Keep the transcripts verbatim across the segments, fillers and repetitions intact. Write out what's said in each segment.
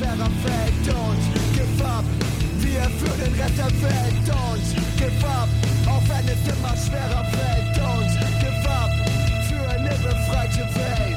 schwerer fällt. Don't give up, wir für den Rest der Welt. Don't give up, auch wenn es immer schwerer fällt. Don't give up, für eine befreite Welt.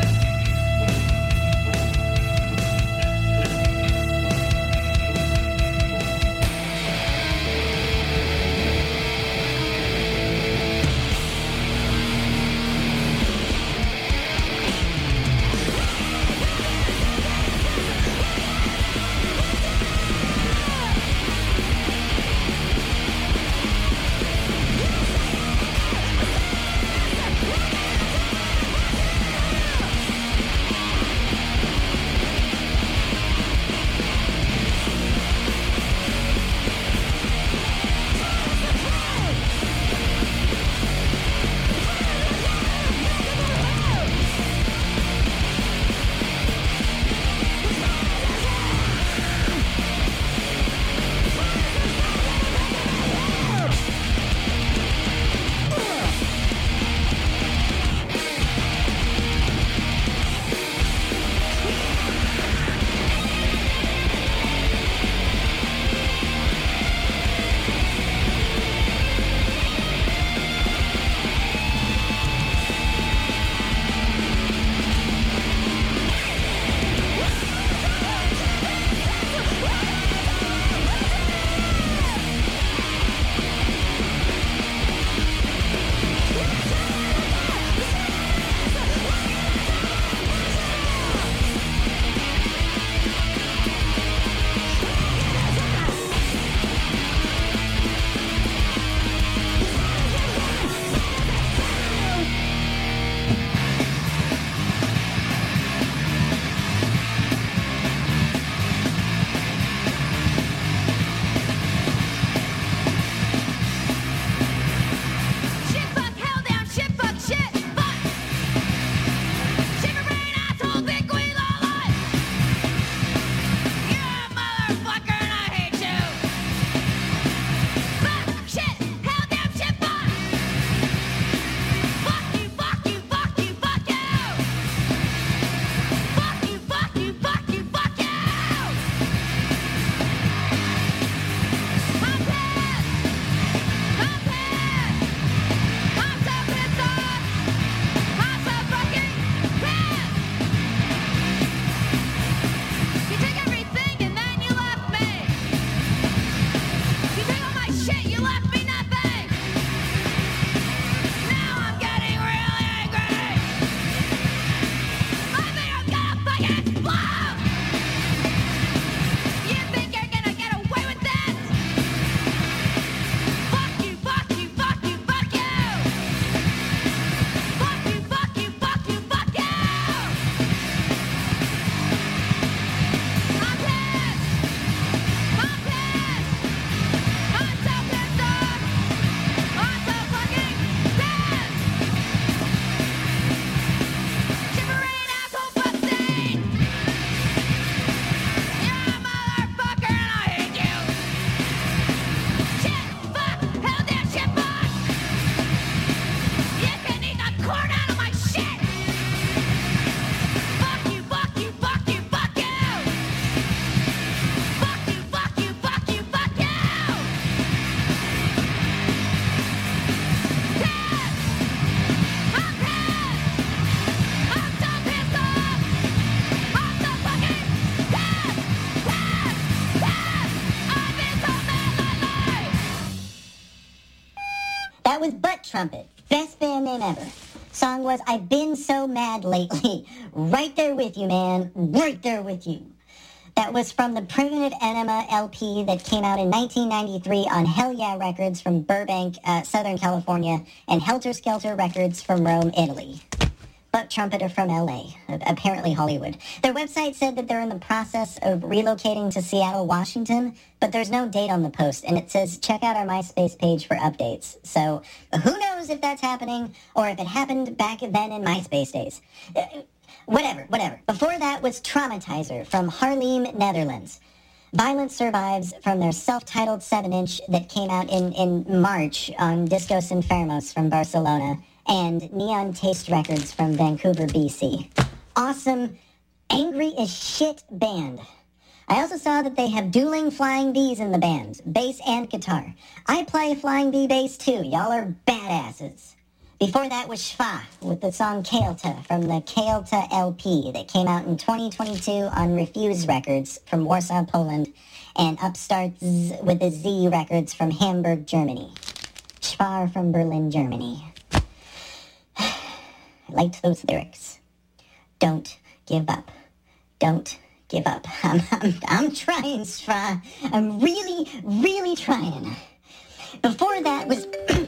was Butt Trumpet. Best band name ever. Song was I've Been So Mad Lately. Right there with you, man. Right there with you. That was from the Primitive Enema L P that came out in nineteen ninety-three on Hell Yeah Records from Burbank, uh, Southern California, and Helter Skelter Records from Rome, Italy. Butt Trumpeter from L A, apparently Hollywood. Their website said that they're in the process of relocating to Seattle, Washington, but there's no date on the post, and it says check out our MySpace page for updates. So who knows if that's happening, or if it happened back then in MySpace days. Uh, whatever, whatever. Before that was Traumatizer from Haarlem, Netherlands. Violence Survives from their self-titled seven inch that came out in, in March on Discos Enfermos from Barcelona, and Neon Taste Records from Vancouver, B C. Awesome, angry as shit band. I also saw that they have dueling Flying Bs in the band, bass and guitar. I play Flying B bass too. Y'all are badasses. Before that was Schwa with the song Kaelta from the Kaelta L P that came out in twenty twenty-two on Refuse Records from Warsaw, Poland, and Upstarts with the Z Records from Hamburg, Germany. Schwa from Berlin, Germany. I liked those lyrics. Don't give up. Don't give up. I'm, I'm, I'm trying, Schwa. I'm really, really trying. Before that was...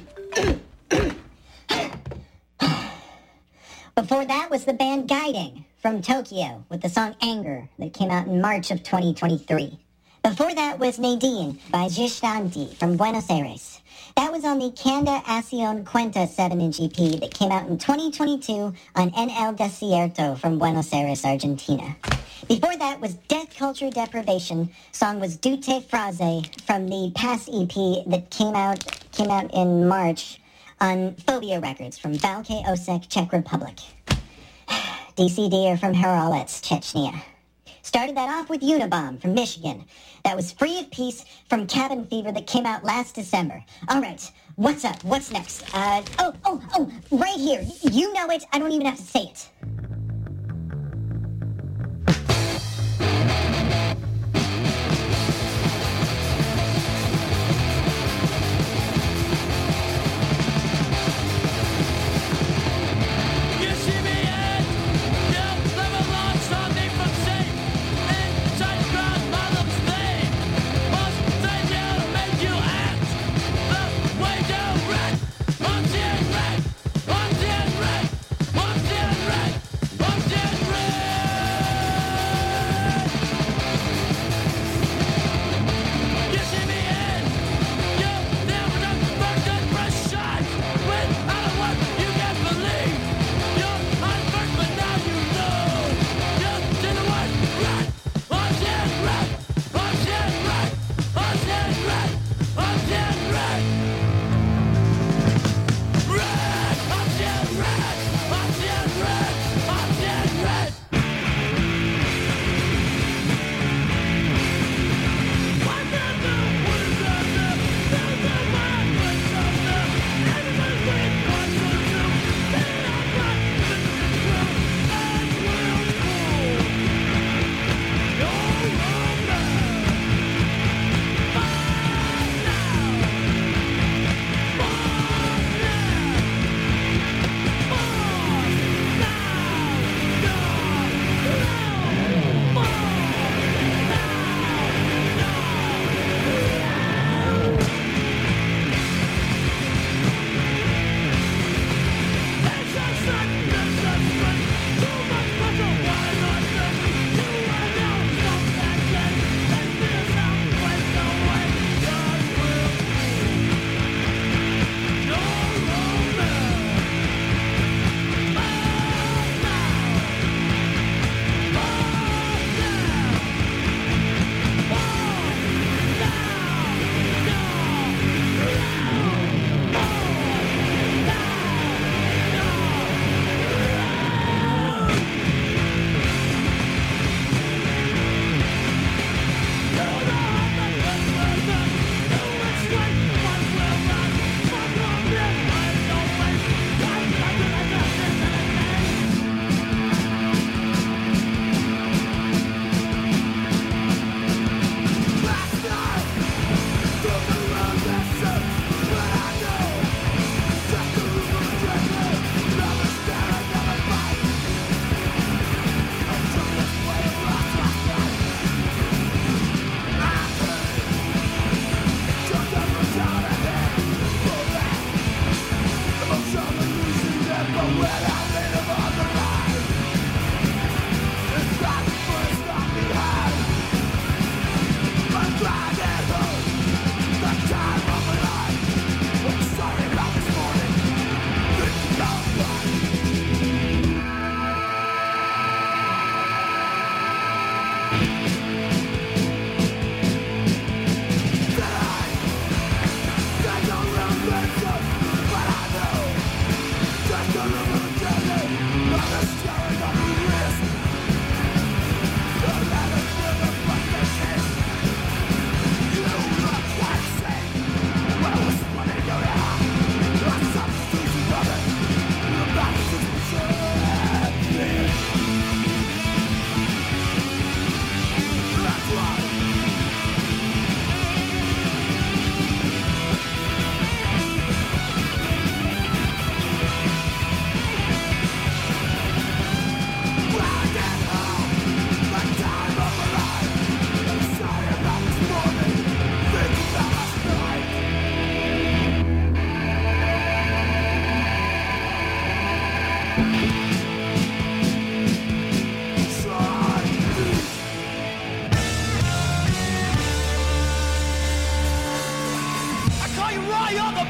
Before that was the band Guiding from Tokyo with the song Anger that came out in March of twenty twenty-three. Before that was Nadine by Gistanti from Buenos Aires. That was on the Canda Acción Cuenta seven inch E P that came out in twenty twenty-two on En El Desierto from Buenos Aires, Argentina. Before that was Death Culture Deprivation. Song was Dute Fraze from the Pass E P that came out came out in March on Phobia Records from Balke Osek, Czech Republic. D C D are from Herolets, Chechnya. Started that off with Unabomb from Michigan. That was Free of Peace from Cabin Fever that came out last December. All right, what's up? What's next? Uh, oh, oh, oh, right here. You know it. I don't even have to say it.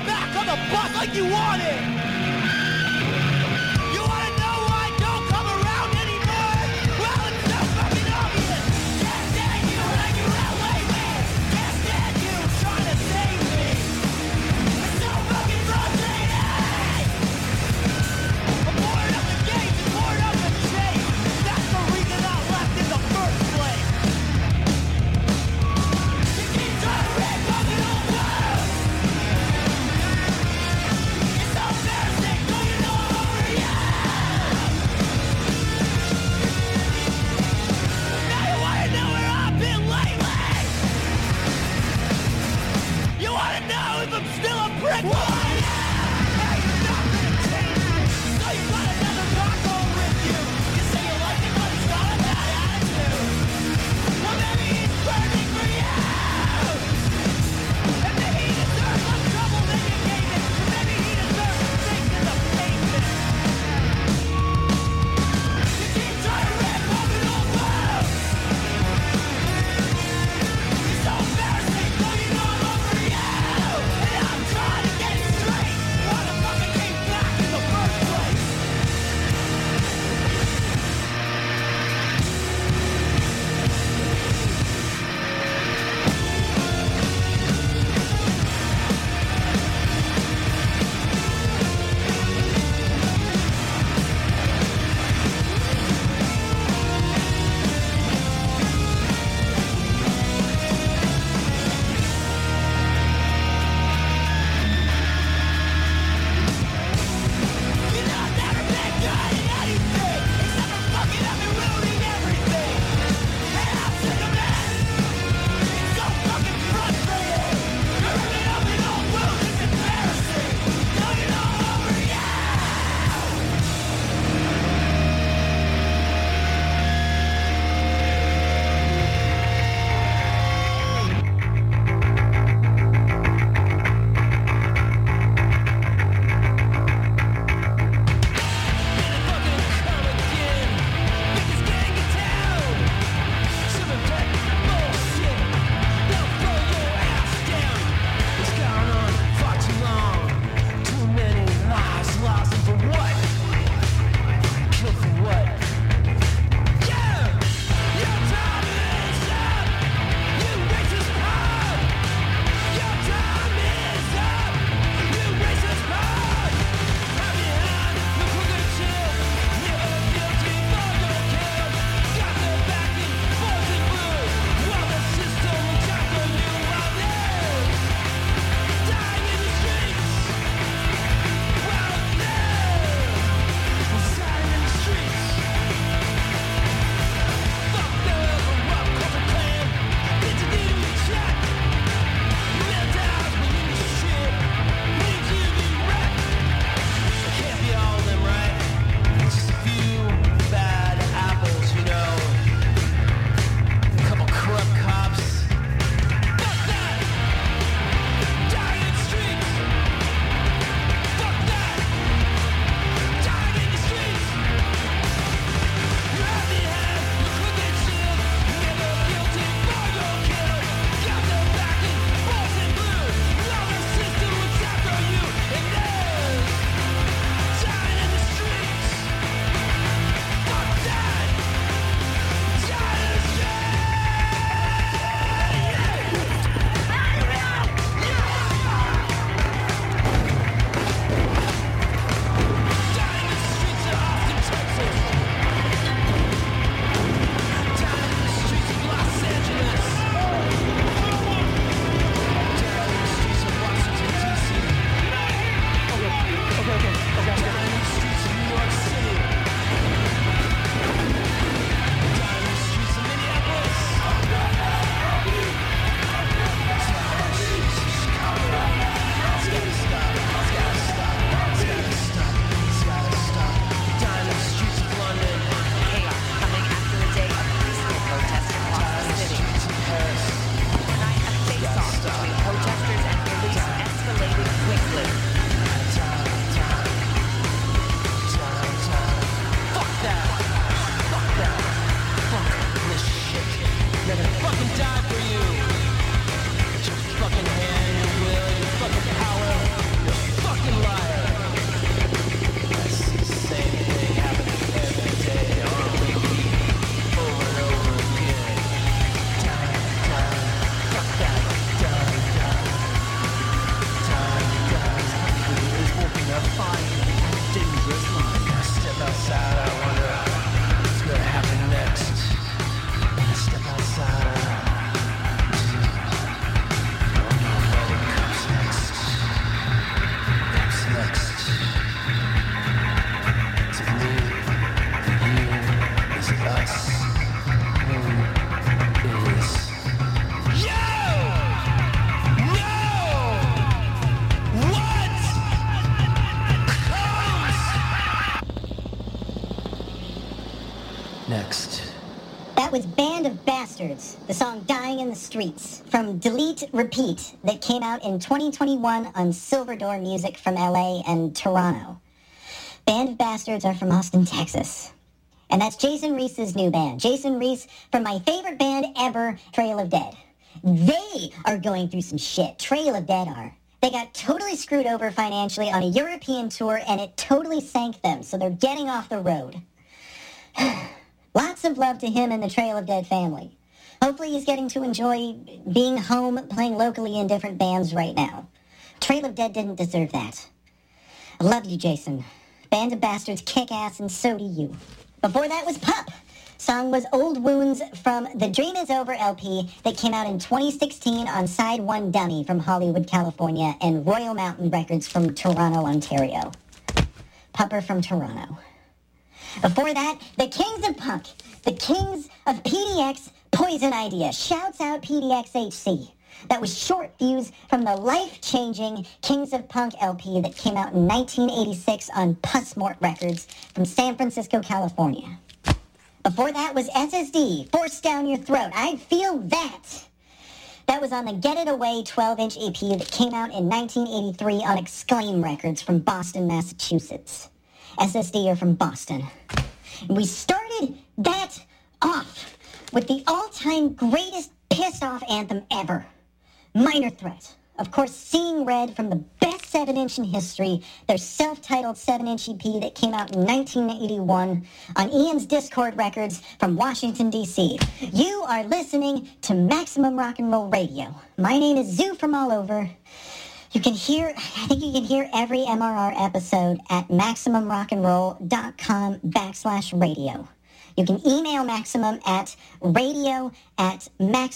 back on the bus like you wanted. You wanna know why I don't come around anymore? Well, it's so fucking obvious. Can't stand you like you're L A man. Can't stand you trying to save me. It's so fucking frustrating. I'm bored of the games and bored of the chase. That's the reason I left in the first place. You keep trying to rip fucking old wounds. It's so embarrassing, don't you know I'm over you? Now you wanna know where I've been lately. You wanna know if I'm still a prick boy? Hey, you're not gonna change me. So you got another Rocco with you. You say you like it, but it's not a bad attitude. Well, maybe he's burning for you. And maybe he deserves less trouble than you gave him. And maybe he deserves to sink in the pavement. You keep trying to rip open old wounds. It's so embarrassing, don't you know I'm over you? And I'm trying to get straight. Why the fuck I came back in the first place? You know I've never been good at anything except for fucking up and ruining everything. And I'm sick of it. It's so fucking frustrating. You're ripping open old wounds. It's embarrassing. Don't you know I'm over you? fucking die for you. Put your fucking hand, your will, your fucking power. Bastards, the song Dying in the Streets, from Delete Repeat, that came out in twenty twenty-one on Silver Door Music from L A and Toronto. Band of Bastards are from Austin, Texas. And that's Jason Reese's new band. Jason Reese from my favorite band ever, Trail of Dead. They are going through some shit. Trail of Dead are. They got totally screwed over financially on a European tour, and it totally sank them, so they're getting off the road. Lots of love to him and the Trail of Dead family. Hopefully he's getting to enjoy being home, playing locally in different bands right now. Trail of Dead didn't deserve that. I love you, Jason. Band of Bastards kick ass, and so do you. Before that was Pup. Song was Old Wounds from the Dream Is Over L P that came out in twenty sixteen on Side one Dummy from Hollywood, California, and Royal Mountain Records from Toronto, Ontario. Pupper from Toronto. Before that, the Kings of Punk, the Kings of P D X, Poison Idea. Shouts out P D X H C. That was Short Fuse from the life-changing Kings of Punk L P that came out in nineteen eighty-six on Pussmort Records from San Francisco, California. Before that was S S D, Force Down Your Throat. I Feel That. That was on the Get It Away twelve-inch E P that came out in nineteen eighty-three on Exclaim Records from Boston, Massachusetts. S S D are from Boston. And we started that off with the all-time greatest pissed-off anthem ever, Minor Threat. Of course, Seeing Red from the best seven-inch in history, their self-titled seven-inch E P that came out in nineteen eighty-one on Ian's Discord Records from Washington, D C You are listening to Maximum Rock and Roll Radio. My name is Zoo from all over. You can hear, I think you can hear every M R R episode at MaximumRockandRoll.com backslash radio. You can email Maximum at radio at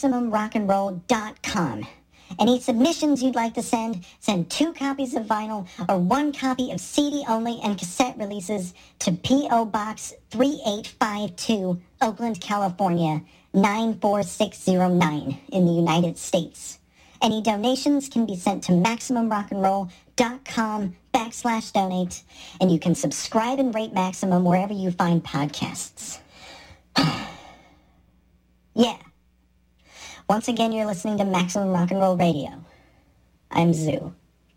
MaximumRockandRoll.com. Any submissions you'd like to send, send two copies of vinyl or one copy of C D only and cassette releases to P O Box three eight five two, Oakland, California, nine four six zero nine in the United States. Any donations can be sent to MaximumRockandRoll.com backslash donate, and you can subscribe and rate Maximum wherever you find podcasts. Yeah. Once again, you're listening to Maximum Rock and Roll Radio. I'm Zoo.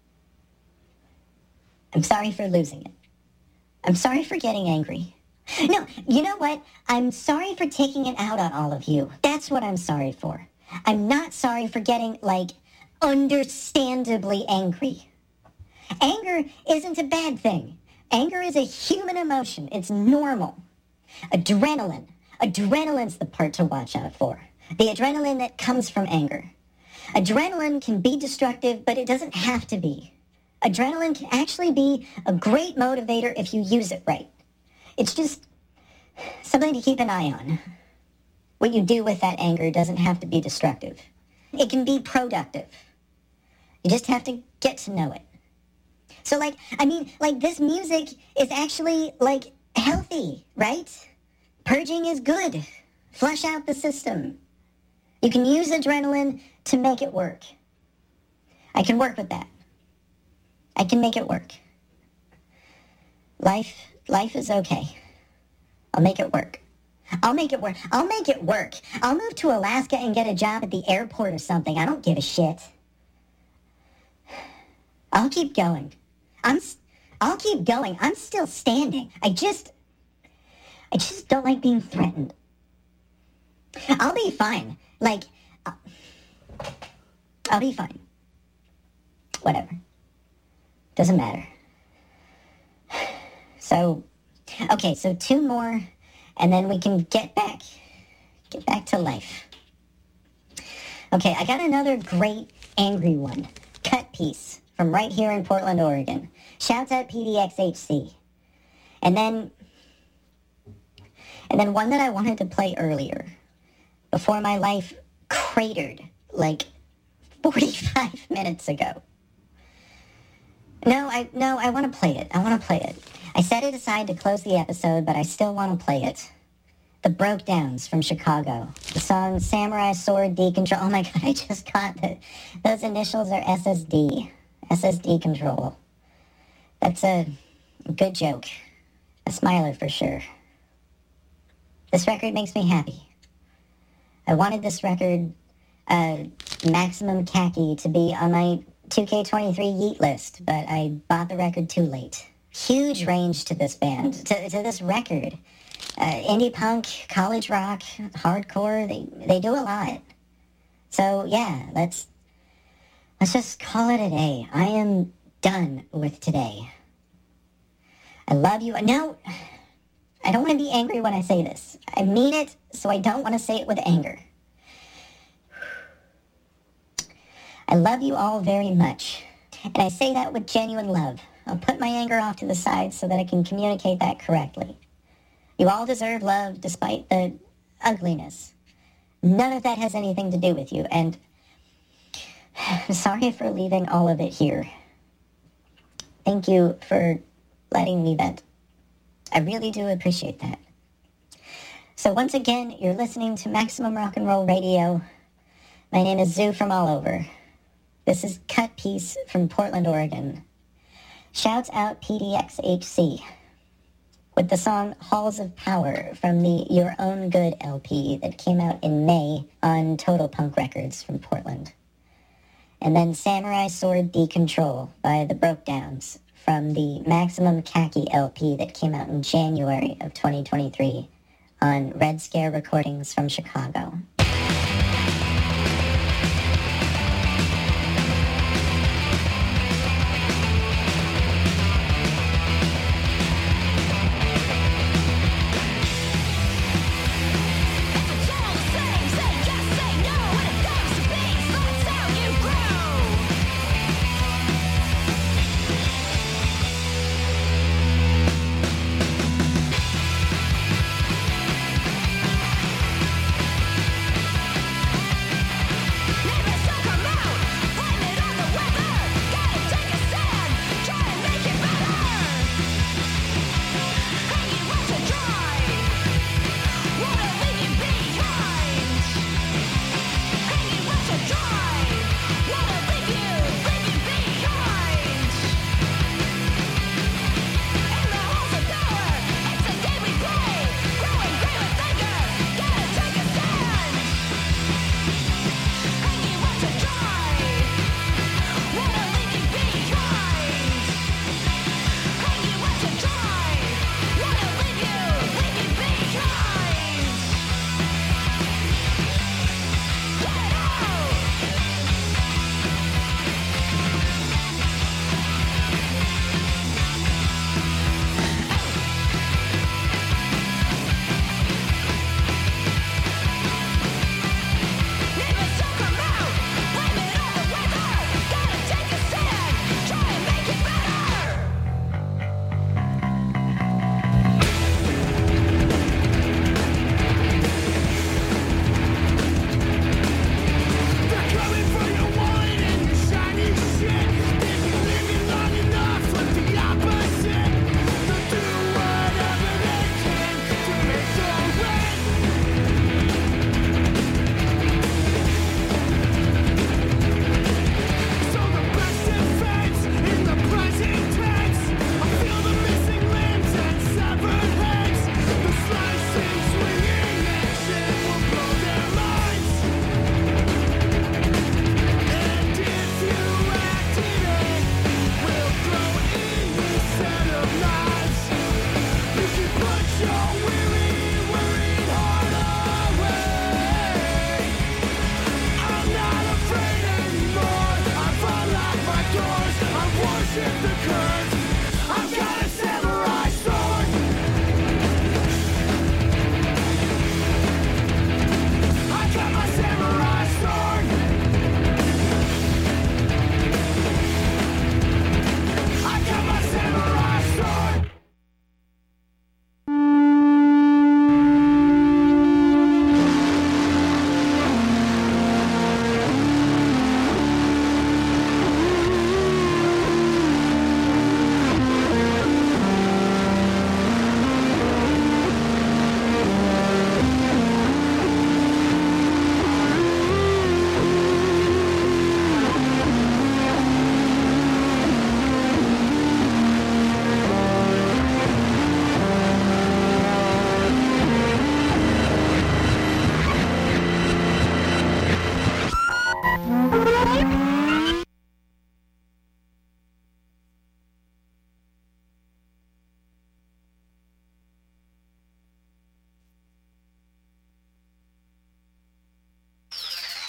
I'm sorry for losing it. I'm sorry for getting angry. No, you know what? I'm sorry for taking it out on all of you. That's what I'm sorry for. I'm not sorry for getting, like, understandably angry. Anger isn't a bad thing. Anger is a human emotion. It's normal. Adrenaline. Adrenaline's the part to watch out for. The adrenaline that comes from anger. Adrenaline can be destructive, but it doesn't have to be. Adrenaline can actually be a great motivator if you use it right. It's just something to keep an eye on. What you do with that anger doesn't have to be destructive. It can be productive. You just have to get to know it. So, like, I mean, like, this music is actually, like, healthy, right? Purging is good. Flush out the system. You can use adrenaline to make it work. I can work with that. I can make it work. Life, life is okay. I'll make it work. I'll make it work. I'll make it work. I'll move to Alaska and get a job at the airport or something. I don't give a shit. I'll keep going. I'm, I'll keep going. I'm still standing. I just, I just don't like being threatened. I'll be fine. Like, I'll, I'll be fine. Whatever. Doesn't matter. So, okay, so two more, and then we can get back, get back to life. Okay, I got another great angry one. Cut piece from right here in Portland, Oregon. Shouts out P D X H C. And then, and then one that I wanted to play earlier, before my life cratered like forty-five minutes ago. No, I no, I want to play it. I want to play it. I set it aside to close the episode, but I still want to play it. The Broke Downs from Chicago. The song Samurai Sword Decontrol. Oh my god, I just got that. Those initials are S S D. S S D control. That's a good joke. A smiler for sure. This record makes me happy. I wanted this record, uh, Maximum Khaki, to be on my two K twenty-three Yeet list, but I bought the record too late. Huge range to this band, to, to this record. Uh, indie punk, college rock, hardcore, they, they do a lot. So, yeah, let's, let's just call it a day. I am done with today. I love you. No, I don't want to be angry when I say this. I mean it, so I don't want to say it with anger. I love you all very much, and I say that with genuine love. I'll put my anger off to the side so that I can communicate that correctly. You all deserve love despite the ugliness. None of that has anything to do with you, and I'm sorry for leaving all of it here. Thank you for letting me vent. I really do appreciate that. So once again, you're listening to Maximum Rock and Roll Radio. My name is Zoo from all over. This is Cut Piece from Portland, Oregon. Shouts out P D X H C with the song Halls of Power from the Your Own Good L P that came out in May on Total Punk Records from Portland. And then Samurai Sword Decontrol by the Brokedowns from the Maximum Khaki L P that came out in January of twenty twenty-three on Red Scare Recordings from Chicago.